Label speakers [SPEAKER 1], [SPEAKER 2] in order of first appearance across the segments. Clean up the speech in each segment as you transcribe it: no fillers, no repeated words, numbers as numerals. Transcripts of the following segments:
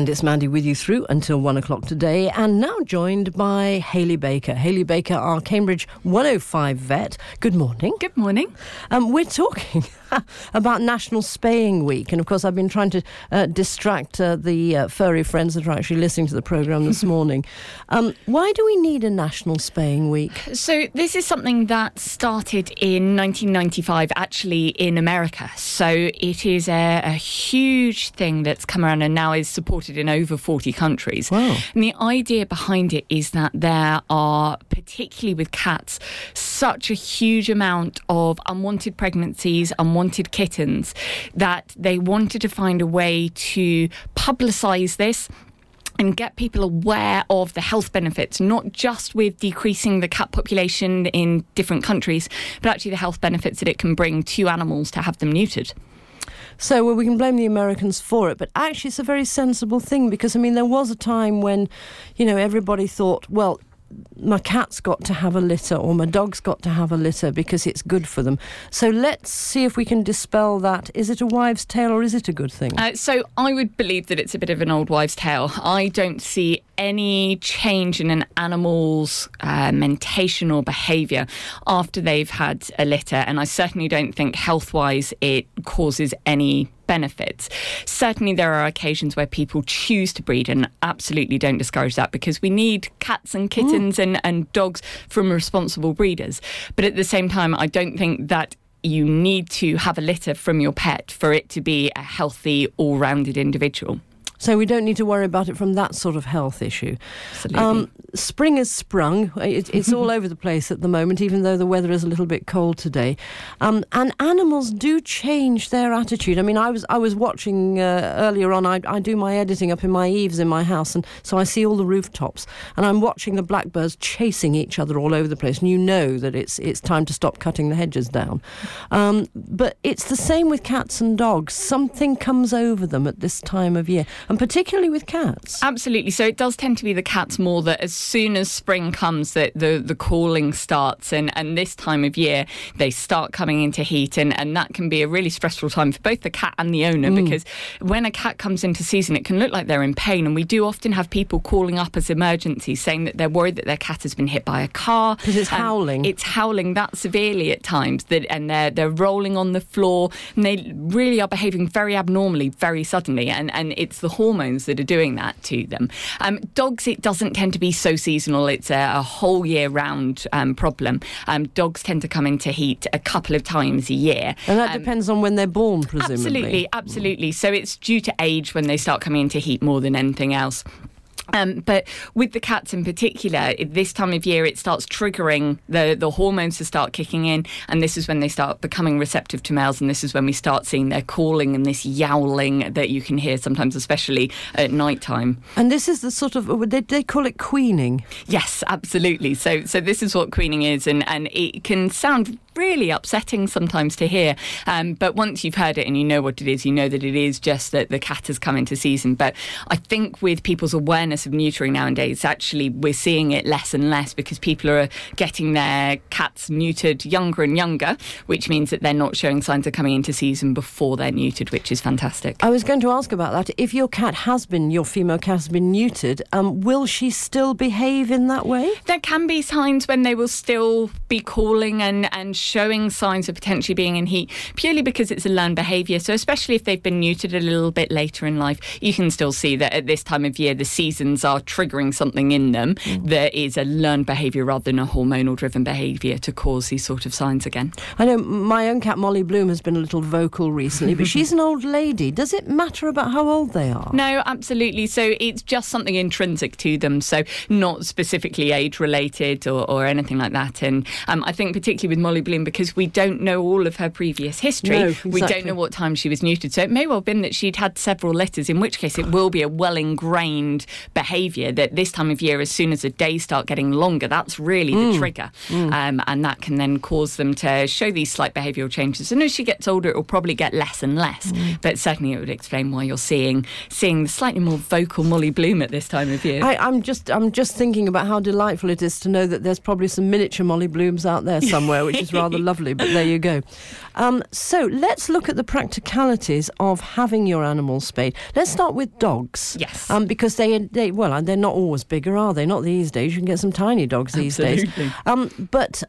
[SPEAKER 1] And it's Mandy with you through until 1 o'clock today, and now joined by Hayley Baker. Hayley Baker, our Cambridge 105 vet. Good morning.
[SPEAKER 2] Good morning.
[SPEAKER 1] We're talking about National Spaying Week, and of course I've been trying to distract the furry friends that are actually listening to the programme this morning. Why do we need a National Spaying Week?
[SPEAKER 2] So this is something that started in 1995, actually in America. So it is a huge thing that's come around and now is supported in over 40 countries.
[SPEAKER 1] Wow.
[SPEAKER 2] And the idea behind it is that there are, particularly with cats, such a huge amount of unwanted pregnancies, unwanted kittens, that they wanted to find a way to publicise this and get people aware of the health benefits, not just with decreasing the cat population in different countries, but actually the health benefits that it can bring to animals to have them neutered.
[SPEAKER 1] So, well, we can blame the Americans for it, but actually it's a very sensible thing because, I mean, there was a time when, you know, everybody thought, well, my cat's got to have a litter or my dog's got to have a litter because it's good for them. So let's see if we can dispel that. Is it a wives' tale or is it a good thing?
[SPEAKER 2] So I would believe that it's a bit of an old wives' tale. I don't see any change in an animal's mentation or behaviour after they've had a litter, and I certainly don't think health-wise it causes any benefits. Certainly there are occasions where people choose to breed, and absolutely don't discourage that because we need cats and kittens and dogs from responsible breeders. But at the same time, I don't think that you need to have a litter from your pet for it to be a healthy, all-rounded individual.
[SPEAKER 1] So we don't need to worry about it from that sort of health issue.
[SPEAKER 2] Absolutely.
[SPEAKER 1] Spring has sprung. It's all over the place at the moment, even though the weather is a little bit cold today. And animals do change their attitude. I mean, I was watching earlier on. I do my editing up in my eaves in my house, and so I see all the rooftops. And I'm watching the blackbirds chasing each other all over the place. And you know that it's time to stop cutting the hedges down. But it's the same with cats and dogs. Something comes over them at this time of year. And particularly with cats.
[SPEAKER 2] Absolutely. So it does tend to be the cats more that as soon as spring comes that the calling starts, and this time of year they start coming into heat, and that can be a really stressful time for both the cat and the owner because when a cat comes into season it can look like they're in pain, and we do often have people calling up as emergencies saying that they're worried that their cat has been hit by a car.
[SPEAKER 1] Because it's howling.
[SPEAKER 2] It's howling that severely at times, and they're rolling on the floor, and they really are behaving very abnormally very suddenly, and it's the hormones that are doing that to them. Dogs, it doesn't tend to be so seasonal. It's a whole year round problem. Dogs tend to come into heat a couple of times a year.
[SPEAKER 1] And that depends on when they're born, presumably.
[SPEAKER 2] Absolutely. So it's due to age when they start coming into heat more than anything else. But with the cats in particular, this time of year it starts triggering the hormones to start kicking in, and this is when they start becoming receptive to males, and this is when we start seeing their calling and this yowling that you can hear sometimes, especially at night time.
[SPEAKER 1] And this is the sort of, they call it queening.
[SPEAKER 2] Yes, absolutely. So this is what queening is, and it can sound really upsetting sometimes to hear, but once you've heard it and you know what it is, you know that it is just that the cat has come into season. But I think with people's awareness of neutering nowadays, actually we're seeing it less and less because people are getting their cats neutered younger and younger, which means that they're not showing signs of coming into season before they're neutered, which is fantastic.
[SPEAKER 1] I was going to ask about that. If your female cat has been neutered, will she still behave in that way?
[SPEAKER 2] There can be times when they will still be calling and showing signs of potentially being in heat, purely because it's a learned behaviour. So especially if they've been neutered a little bit later in life, you can still see that at this time of year the seasons are triggering something in them that is a learned behaviour rather than a hormonal driven behaviour to cause these sort of signs again.
[SPEAKER 1] I know my own cat Molly Bloom has been a little vocal recently, but she's an old lady. Does it matter about how old they are?
[SPEAKER 2] No, absolutely. So it's just something intrinsic to them, so not specifically age related or anything like that. And I think particularly with Molly Bloom, because we don't know all of her previous history.
[SPEAKER 1] No, exactly.
[SPEAKER 2] We don't know what time she was neutered. So it may well have been that she'd had several litters, in which case it will be a well-ingrained behaviour that this time of year, as soon as the days start getting longer, that's really the trigger. And that can then cause them to show these slight behavioural changes. And as she gets older, it will probably get less and less. But certainly it would explain why you're seeing the slightly more vocal Molly Bloom at this time of year.
[SPEAKER 1] I'm just thinking about how delightful it is to know that there's probably some miniature Molly Blooms out there somewhere, which is rather rather lovely, but there you go. So let's look at the practicalities of having your animals spayed. Let's start with dogs.
[SPEAKER 2] Yes.
[SPEAKER 1] Because they're not always bigger, are they? Not these days. You can get some tiny dogs these days. But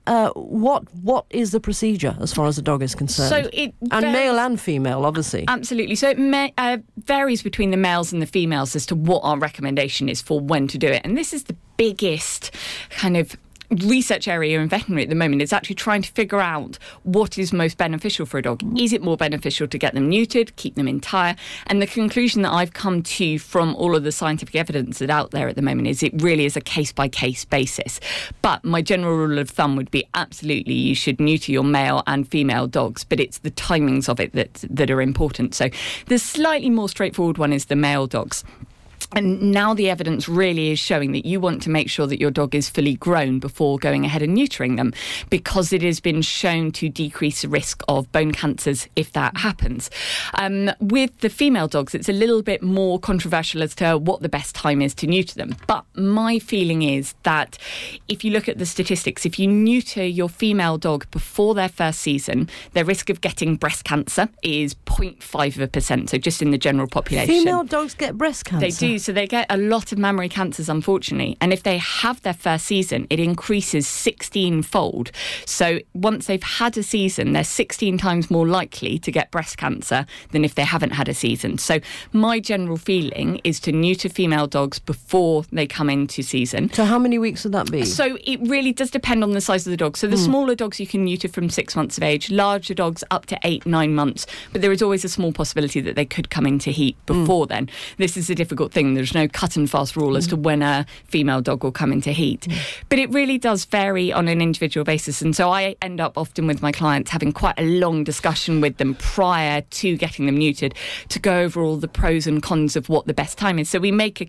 [SPEAKER 1] what is the procedure as far as the dog is concerned?
[SPEAKER 2] So it varies,
[SPEAKER 1] male and female, obviously.
[SPEAKER 2] Absolutely. So it varies between the males and the females as to what our recommendation is for when to do it. And this is the biggest kind of research area in veterinary at the moment. Is actually trying to figure out what is most beneficial for a dog. Is it more beneficial to get them neutered, keep them entire? And the conclusion that I've come to from all of the scientific evidence that's out there at the moment is it really is a case-by-case basis. But my general rule of thumb would be absolutely you should neuter your male and female dogs, but it's the timings of it that are important. So the slightly more straightforward one is the male dogs. And now the evidence really is showing that you want to make sure that your dog is fully grown before going ahead and neutering them, because it has been shown to decrease the risk of bone cancers if that happens. With the female dogs, it's a little bit more controversial as to what the best time is to neuter them. But my feeling is that if you look at the statistics, if you neuter your female dog before their first season, their risk of getting breast cancer is 0.5%, so just in the general population.
[SPEAKER 1] Female dogs get breast cancer?
[SPEAKER 2] They do. So they get a lot of mammary cancers, unfortunately. And if they have their first season, it increases 16-fold. So once they've had a season, they're 16 times more likely to get breast cancer than if they haven't had a season. So my general feeling is to neuter female dogs before they come into season.
[SPEAKER 1] So how many weeks would that be?
[SPEAKER 2] So it really does depend on the size of the dog. So the smaller dogs you can neuter from 6 months of age, larger dogs up to 8-9 months. But there is always a small possibility that they could come into heat before then. This is a difficult thing. There's no cut and fast rule as to when a female dog will come into heat. But it really does vary on an individual basis. And so I end up often with my clients having quite a long discussion with them prior to getting them neutered to go over all the pros and cons of what the best time is. So we make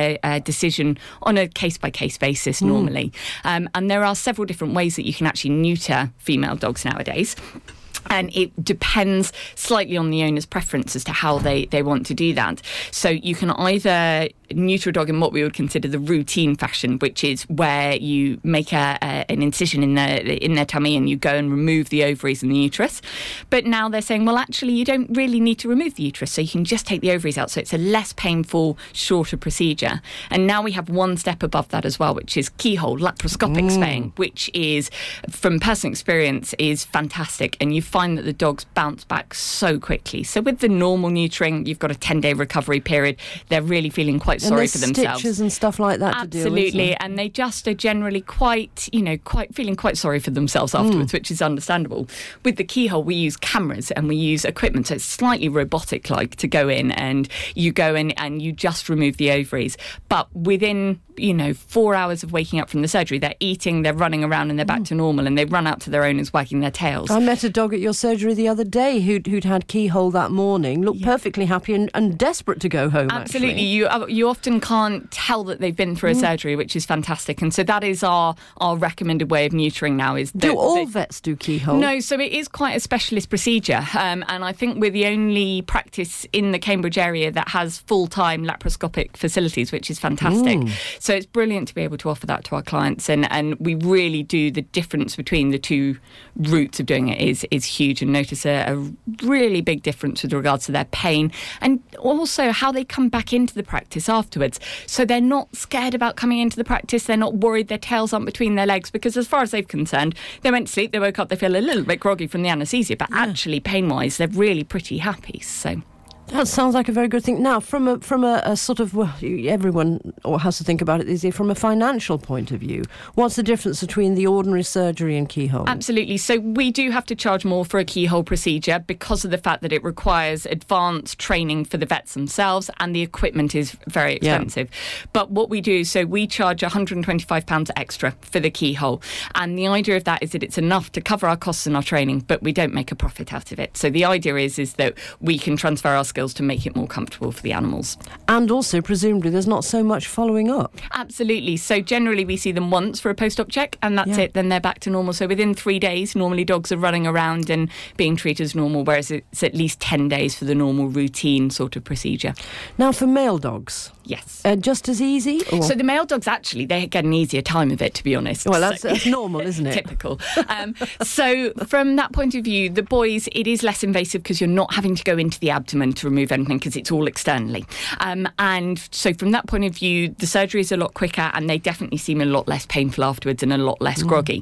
[SPEAKER 2] a decision on a case-by-case basis normally. And there are several different ways that you can actually neuter female dogs nowadays. And it depends slightly on the owner's preference as to how they want to do that. So you can either neuter a dog in what we would consider the routine fashion, which is where you make an incision in their tummy and you go and remove the ovaries and the uterus. But now they're saying, well, actually, you don't really need to remove the uterus, so you can just take the ovaries out. So it's a less painful, shorter procedure. And now we have one step above that as well, which is keyhole laparoscopic spaying, which is, from personal experience, is fantastic. And you find that the dogs bounce back so quickly. So with the normal neutering, you've got a 10-day recovery period. They're really feeling quite sorry for themselves.
[SPEAKER 1] Stitches and stuff like that.
[SPEAKER 2] Absolutely,
[SPEAKER 1] to deal with,
[SPEAKER 2] and they just are generally quite feeling quite sorry for themselves afterwards, which is understandable. With the keyhole, we use cameras and we use equipment, so it's slightly robotic-like to go in, and you go in and you just remove the ovaries. But within 4 hours of waking up from the surgery, they're eating, they're running around, and they're back to normal, and they run out to their owners wagging their tails.
[SPEAKER 1] I met a dog at your surgery the other day who'd had keyhole that morning, looked perfectly happy and desperate to go home.
[SPEAKER 2] Absolutely.
[SPEAKER 1] Actually.
[SPEAKER 2] You often can't tell that they've been through a surgery, which is fantastic. And so that is our recommended way of neutering now. Do
[SPEAKER 1] all vets do keyhole?
[SPEAKER 2] No, so it is quite a specialist procedure. And I think we're the only practice in the Cambridge area that has full-time laparoscopic facilities, which is fantastic. So it's brilliant to be able to offer that to our clients. And we really do, the difference between the two routes of doing it is huge, and notice a really big difference with regards to their pain and also how they come back into the practice afterwards. So they're not scared about coming into the practice. They're not worried their tails aren't between their legs, because as far as they're concerned, they went to sleep, they woke up, they feel a little bit groggy from the anaesthesia, but actually pain-wise, they're really pretty happy. So
[SPEAKER 1] that sounds like a very good thing. Now, from a sort of, everyone has to think about it, from a financial point of view, what's the difference between the ordinary surgery and keyhole?
[SPEAKER 2] Absolutely. So we do have to charge more for a keyhole procedure because of the fact that it requires advanced training for the vets themselves, and the equipment is very expensive. But what we do, so we charge £125 extra for the keyhole. And the idea of that is that it's enough to cover our costs and our training, but we don't make a profit out of it. So the idea is that we can transfer our skills skills to make it more comfortable for the animals.
[SPEAKER 1] And also, presumably, there's not so much following up.
[SPEAKER 2] Absolutely. So generally we see them once for a post-op check, and that's it. Then they're back to normal. So within 3 days, normally dogs are running around and being treated as normal, whereas it's at least 10 days for the normal routine sort of procedure.
[SPEAKER 1] Now, for male dogs?
[SPEAKER 2] Yes.
[SPEAKER 1] Just as easy? Or?
[SPEAKER 2] So the male dogs, actually, they get an easier time of it, to be honest.
[SPEAKER 1] Well, that's normal, isn't it?
[SPEAKER 2] Typical. So from that point of view, the boys, it is less invasive because you're not having to go into the abdomen to remove anything because it's all externally. And so from that point of view, the surgery is a lot quicker and they definitely seem a lot less painful afterwards and a lot less groggy.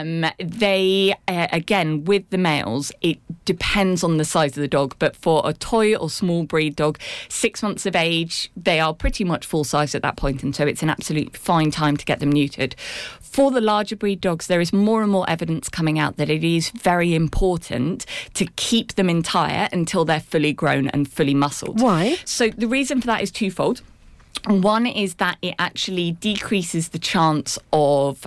[SPEAKER 2] They, again, with the males, it depends on the size of the dog, but for a toy or small breed dog, 6 months of age, they are pretty much full size at that point, and so it's an absolute fine time to get them neutered. For the larger breed dogs, there is more and more evidence coming out that it is very important to keep them entire until they're fully grown and fully muscled.
[SPEAKER 1] Why?
[SPEAKER 2] So the reason for that is twofold. One is that it actually decreases the chance of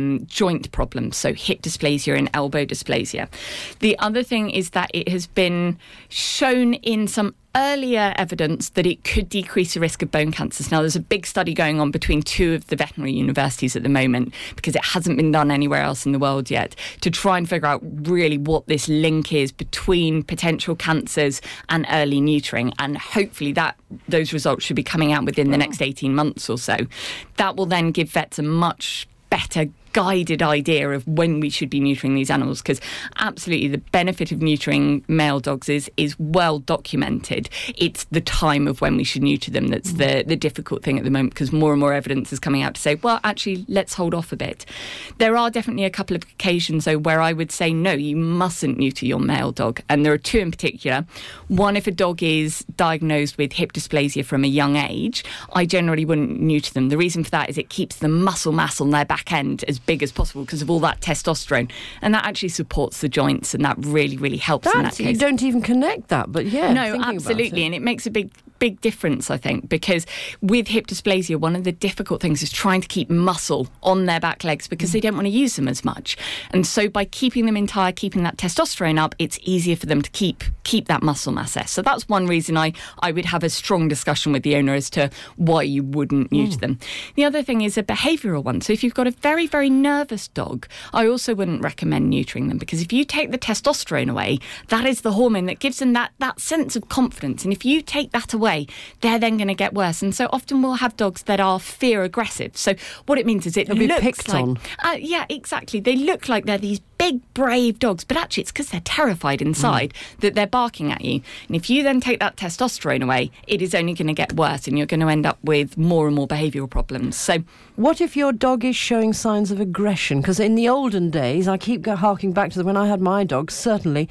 [SPEAKER 2] joint problems, so hip dysplasia and elbow dysplasia. The other thing is that it has been shown in some earlier evidence that it could decrease the risk of bone cancers. Now, there's a big study going on between 2 of the veterinary universities at the moment, because it hasn't been done anywhere else in the world yet, to try and figure out really what this link is between potential cancers and early neutering. And hopefully those results should be coming out within the next 18 months or so. That will then give vets a much better guided idea of when we should be neutering these animals, because absolutely the benefit of neutering male dogs is well documented. It's the time of when we should neuter them that's the difficult thing at the moment, because more and more evidence is coming out to say, well, actually, let's hold off a bit. There are definitely a couple of occasions, though, where I would say, no, you mustn't neuter your male dog. And there are 2 in particular. One, if a dog is diagnosed with hip dysplasia from a young age, I generally wouldn't neuter them. The reason for that is it keeps the muscle mass on their back end as big as possible because of all that testosterone, and that actually supports the joints, and that really, really helps in that case.
[SPEAKER 1] You don't even connect that, but yeah.
[SPEAKER 2] No, absolutely, and it makes a big difference, I think, because with hip dysplasia, one of the difficult things is trying to keep muscle on their back legs because they don't want to use them as much. And so by keeping them entire, keeping that testosterone up, it's easier for them to keep that muscle mass. So that's one reason I would have a strong discussion with the owner as to why you wouldn't neuter them. The other thing is a behavioural one. So if you've got a very, very nervous dog, I also wouldn't recommend neutering them, because if you take the testosterone away, that is the hormone that gives them that sense of confidence. And if you take that away, they're then going to get worse. And so often we'll have dogs that are fear aggressive. So what it means is it looks
[SPEAKER 1] picked
[SPEAKER 2] like...
[SPEAKER 1] on.
[SPEAKER 2] Yeah, exactly. They look like they're these big, brave dogs, but actually it's because they're terrified inside that they're barking at you. And if you then take that testosterone away, it is only going to get worse, and you're going to end up with more and more behavioural problems. So
[SPEAKER 1] what if your dog is showing signs of aggression? Because in the olden days, I keep harking back to when I had my dog, certainly,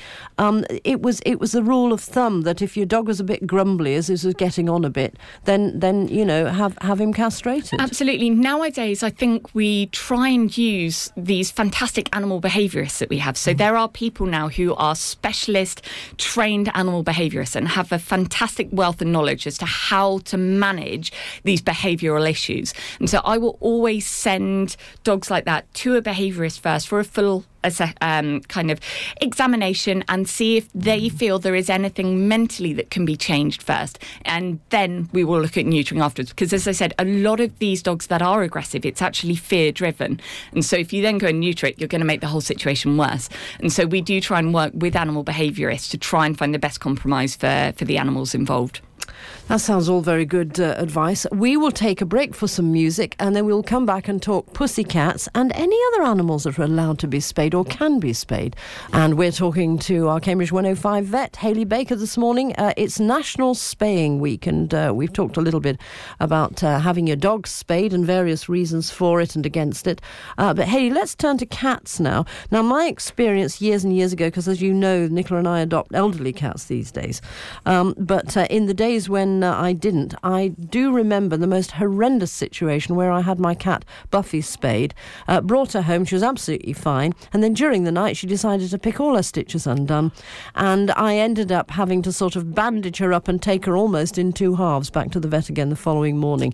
[SPEAKER 1] it was the rule of thumb that if your dog was a bit grumbly, as it was getting on a bit, then you know, have him castrated.
[SPEAKER 2] Absolutely. Nowadays, I think we try and use these fantastic animal behaviourists that we have. So there are people now who are specialist, trained animal behaviourists and have a fantastic wealth of knowledge as to how to manage these behavioural issues. And so I will always send dogs like that to a behaviourist first for a full kind of examination and see if they feel there is anything mentally that can be changed first, and then we will look at neutering afterwards, because as I said, a lot of these dogs that are aggressive, it's actually fear driven, and so if you then go and neuter it, you're going to make the whole situation worse. And so we do try and work with animal behaviourists to try and find the best compromise for the animals involved.
[SPEAKER 1] That sounds all very good advice. We will take a break for some music, and then we'll come back and talk pussycats and any other animals that are allowed to be spayed or can be spayed. And we're talking to our Cambridge 105 vet, Hayley Baker, this morning. It's National Spaying Week, and we've talked a little bit about having your dog spayed and various reasons for it and against it. But Hayley, let's turn to cats now. Now, my experience years and years ago, because as you know, Nicola and I adopt elderly cats these days. But in the days when when I didn't, I do remember the most horrendous situation where I had my cat Buffy spayed, brought her home, she was absolutely fine, and then during the night she decided to pick all her stitches undone, and I ended up having to sort of bandage her up and take her almost in two halves back to the vet again the following morning,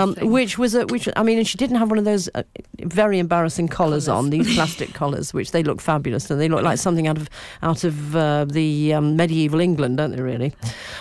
[SPEAKER 1] and she didn't have one of those very embarrassing collars on, these plastic collars, which they look fabulous, and they look like something out of the medieval England, don't they, really?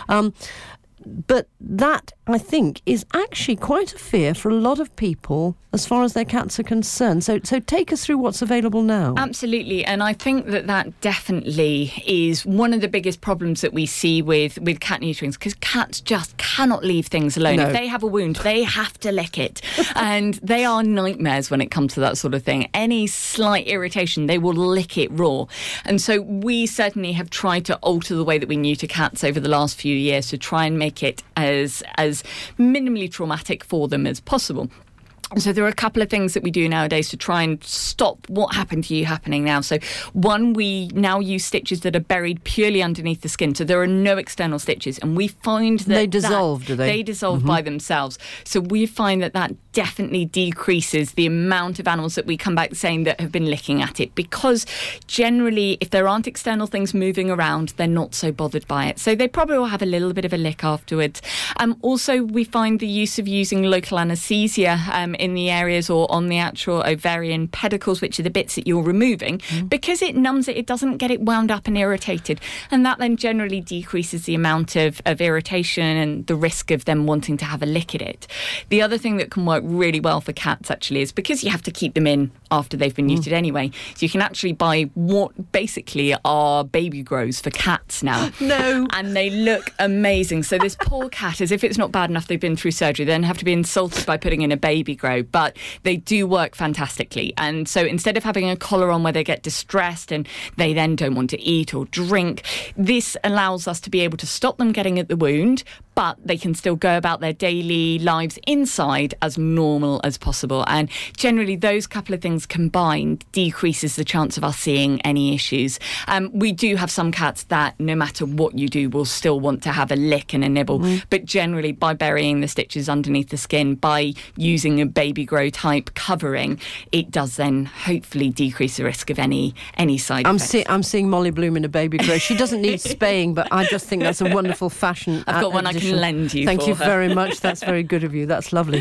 [SPEAKER 1] But that, I think, is actually quite a fear for a lot of people as far as their cats are concerned. So take us through what's available now.
[SPEAKER 2] Absolutely. And I think that definitely is one of the biggest problems that we see with cat neuterings, because cats just cannot leave things alone.
[SPEAKER 1] No.
[SPEAKER 2] If they have a wound, they have to lick it. And they are nightmares when it comes to that sort of thing. Any slight irritation, they will lick it raw. And so we certainly have tried to alter the way that we neuter cats over the last few years to try and make it as minimally traumatic for them as possible. So there are a couple of things that we do nowadays to try and stop what happened to you happening now. So one, we now use stitches that are buried purely underneath the skin. So there are no external stitches. And we find that...
[SPEAKER 1] They dissolve, do they?
[SPEAKER 2] They dissolve by themselves. So we find that definitely decreases the amount of animals that we come back saying that have been licking at it. Because generally, if there aren't external things moving around, they're not so bothered by it. So they probably will have a little bit of a lick afterwards. Also, we find the use of using local anaesthesia in the areas or on the actual ovarian pedicles, which are the bits that you're removing, because it numbs it doesn't get it wound up and irritated, and that then generally decreases the amount of irritation and the risk of them wanting to have a lick at it. The other thing that can work really well for cats actually is because you have to keep them in after they've been neutered anyway, so you can actually buy what basically are baby grows for cats now.
[SPEAKER 1] No.
[SPEAKER 2] And they look amazing. So this poor cat, as if it's not bad enough they've been through surgery, then have to be insulted by putting in a baby grow. But they do work fantastically. And so instead of having a collar on where they get distressed and they then don't want to eat or drink, this allows us to be able to stop them getting at the wound, but they can still go about their daily lives inside as normal as possible. And generally those couple of things combined decreases the chance of us seeing any issues. We do have some cats that no matter what you do will still want to have a lick and a nibble, but generally by burying the stitches underneath the skin, by using a baby grow type covering, it does then hopefully decrease the risk of any side effects.
[SPEAKER 1] I'm seeing Molly Bloom in a baby grow. She doesn't need spaying, but I just think that's a wonderful fashion.
[SPEAKER 2] I've got one addition. I can lend you.
[SPEAKER 1] Thank you
[SPEAKER 2] her.
[SPEAKER 1] very much. That's very good of you. That's lovely.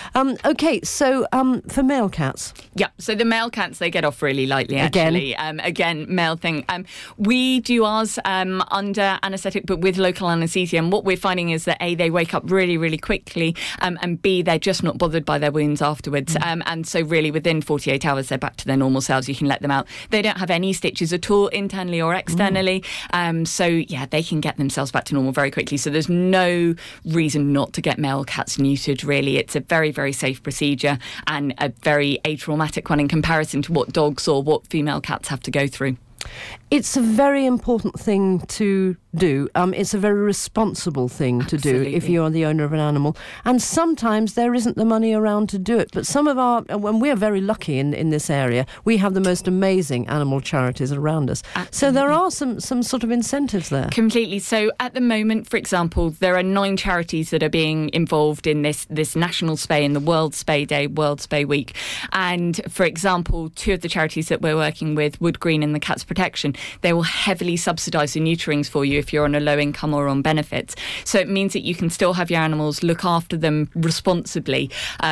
[SPEAKER 1] Okay, so for male cats.
[SPEAKER 2] Yeah, so the male cats, they get off really lightly, actually. Again, male thing. We do ours under anaesthetic, but with local anaesthesia. And what we're finding is that A, they wake up really, really quickly, and B, they're just not bothered by their wounds afterwards. And so really within 48 hours, they're back to their normal selves. You can let them out. They don't have any stitches at all, internally or externally. So, yeah, they can get themselves back to normal very quickly. So there's no reason not to get male cats neutered, really. It's a very, very safe procedure and a very atraumatic one in comparison to what dogs or what female cats have to go through.
[SPEAKER 1] It's a very important thing to do. It's a very responsible thing to do if you are the owner of an animal. And sometimes there isn't the money around to do it. But some of when we're very lucky in this area, we have the most amazing animal charities around us. Absolutely. So there are some sort of incentives there.
[SPEAKER 2] Completely. So at the moment, for example, there are 9 charities that are being involved in this National Spay and the World Spay Day, World Spay Week. And for example, 2 of the charities that we're working with, Wood Green and the Cats Protection, they will heavily subsidise the neuterings for you if you're on a low income or on benefits. So it means that you can still have your animals, look after them responsibly,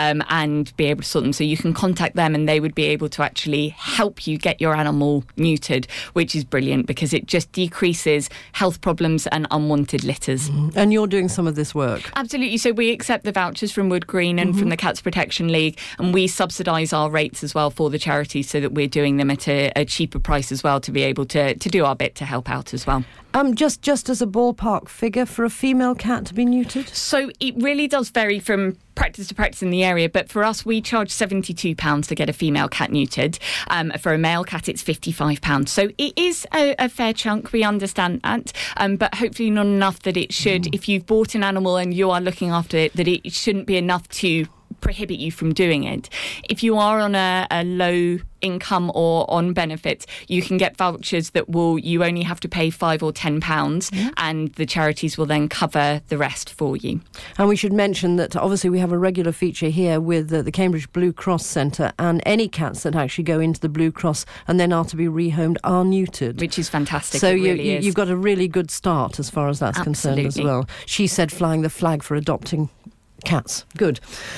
[SPEAKER 2] and be able to sort them. So you can contact them and they would be able to actually help you get your animal neutered, which is brilliant because it just decreases health problems and unwanted litters.
[SPEAKER 1] And you're doing some of this work?
[SPEAKER 2] Absolutely. So we accept the vouchers from Wood Green and from the Cats Protection League, and we subsidise our rates as well for the charities so that we're doing them at a cheaper price as well to be able to do our bit to help out as well.
[SPEAKER 1] Just as a ballpark figure for a female cat to be neutered?
[SPEAKER 2] So it really does vary from practice to practice in the area, but for us we charge £72 to get a female cat neutered. For a male cat it's £55. So it is a fair chunk, we understand that, but hopefully not enough that it should, if you've bought an animal and you are looking after it, that it shouldn't be enough to prohibit you from doing it. If you are on a low income or on benefits, you can get vouchers that you only have to pay £5 or £10, and the charities will then cover the rest for you.
[SPEAKER 1] And we should mention that obviously we have a regular feature here with the Cambridge Blue Cross Centre, and any cats that actually go into the Blue Cross and then are to be rehomed are neutered.
[SPEAKER 2] Which is fantastic.
[SPEAKER 1] So
[SPEAKER 2] is.
[SPEAKER 1] You've got a really good start as far as that's concerned as well. She said flying the flag for adopting cats. Good.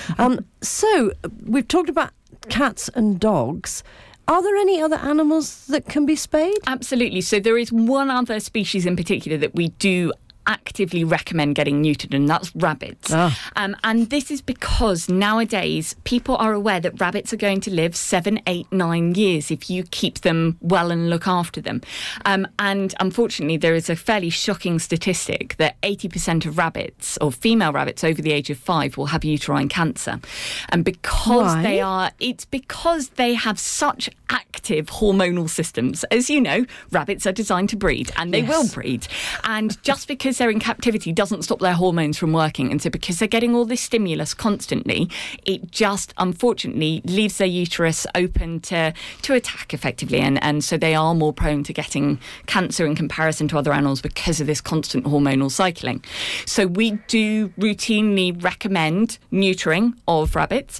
[SPEAKER 1] So we've talked about cats and dogs. Are there any other animals that can be spayed?
[SPEAKER 2] Absolutely. So there is one other species in particular that we do actively recommend getting neutered, and that's rabbits. And this is because nowadays people are aware that rabbits are going to live 7, 8, 9 years if you keep them well and look after them. And unfortunately, there is a fairly shocking statistic that 80% of rabbits, or female rabbits over the age of 5, will have uterine cancer. And because it's because they have such active hormonal systems. As you know, rabbits are designed to breed, and they will breed. And just because they're in captivity doesn't stop their hormones from working. And so because they're getting all this stimulus constantly, it just unfortunately leaves their uterus open to attack effectively. And so they are more prone to getting cancer in comparison to other animals because of this constant hormonal cycling. So we do routinely recommend neutering of rabbits.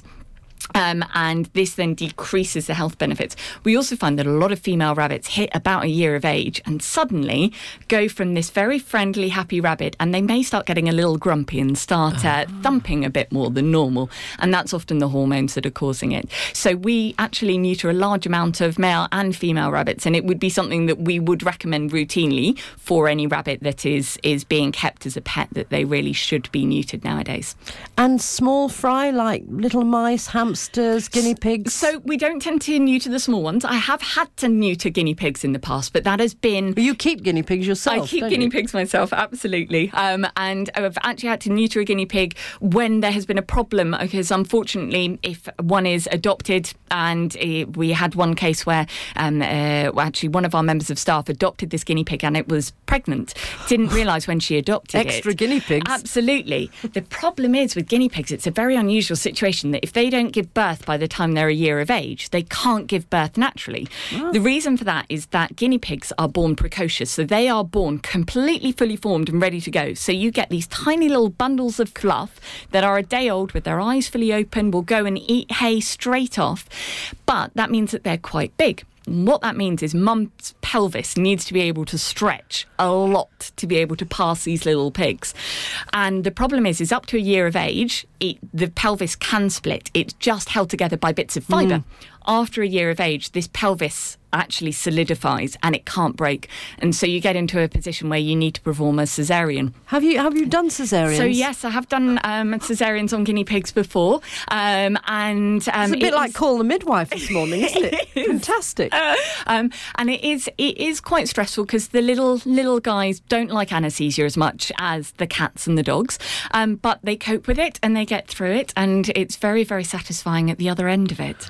[SPEAKER 2] And this then decreases the health benefits. We also find that a lot of female rabbits hit about a year of age and suddenly go from this very friendly, happy rabbit, and they may start getting a little grumpy and start thumping a bit more than normal. And that's often the hormones that are causing it. So we actually neuter a large amount of male and female rabbits, and it would be something that we would recommend routinely for any rabbit that is being kept as a pet, that they really should be neutered nowadays.
[SPEAKER 1] And small fry, like little mice, hamsters, guinea pigs?
[SPEAKER 2] So we don't tend to neuter the small ones. I have had to neuter guinea pigs in the past, but that has been...
[SPEAKER 1] You keep guinea pigs yourself,
[SPEAKER 2] I keep guinea pigs myself, absolutely. And I've actually had to neuter a guinea pig when there has been a problem, because unfortunately, if one is adopted, and we had one case where actually one of our members of staff adopted this guinea pig and it was pregnant. Didn't realise when she adopted
[SPEAKER 1] Extra guinea pigs?
[SPEAKER 2] Absolutely. The problem is with guinea pigs, it's a very unusual situation that if they don't give birth by the time they're a year of age, they can't give birth naturally. The reason for that is that guinea pigs are born precocious, so they are born completely fully formed and ready to go. So you get these tiny little bundles of fluff that are a day old with their eyes fully open, will go and eat hay straight off, but that means that they're quite big. What that means is mum's pelvis needs to be able to stretch a lot to be able to pass these little pigs. And the problem is up to a year of age, the pelvis can split. It's just held together by bits of fibre. After a year of age, this pelvis actually solidifies and it can't break. And so you get into a position where you need to perform a caesarean.
[SPEAKER 1] Have you done caesareans?
[SPEAKER 2] So yes, I have done caesareans on guinea pigs before. And
[SPEAKER 1] it's a bit like Call the Midwife this morning, isn't it? Fantastic.
[SPEAKER 2] And it is quite stressful because the little guys don't like anaesthesia as much as the cats and the dogs. But they cope with it and they get through it, and it's very, very satisfying at the other end of it.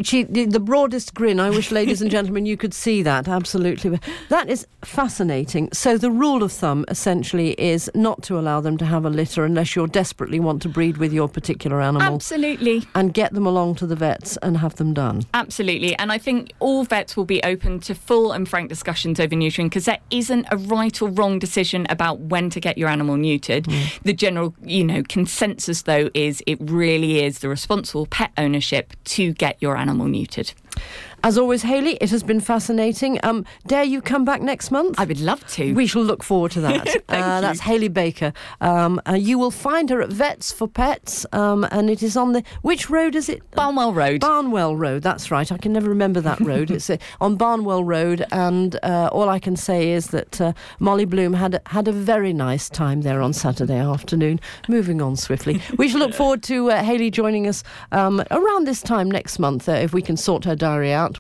[SPEAKER 1] The broadest grin. I wish, ladies and gentlemen, you could see that. Absolutely. That is fascinating. So the rule of thumb, essentially, is not to allow them to have a litter unless you desperately want to breed with your particular animal.
[SPEAKER 2] Absolutely.
[SPEAKER 1] And get them along to the vets and have them done.
[SPEAKER 2] Absolutely. And I think all vets will be open to full and frank discussions over neutering, because there isn't a right or wrong decision about when to get your animal neutered. The general, consensus, though, is it really is the responsible pet ownership to get your animal neutered.
[SPEAKER 1] As always, Hayley, it has been fascinating. Dare you come back next month?
[SPEAKER 2] I would love to.
[SPEAKER 1] We shall look forward to that. That's Hayley Baker. You will find her at Vets for Pets, and it is on which road is it?
[SPEAKER 2] Barnwell Road.
[SPEAKER 1] Barnwell Road, that's right. I can never remember that road. It's on Barnwell Road, and all I can say is that Molly Bloom had a very nice time there on Saturday afternoon. Moving on swiftly. We shall look forward to Hayley joining us around this time next month, if we can sort her diary out.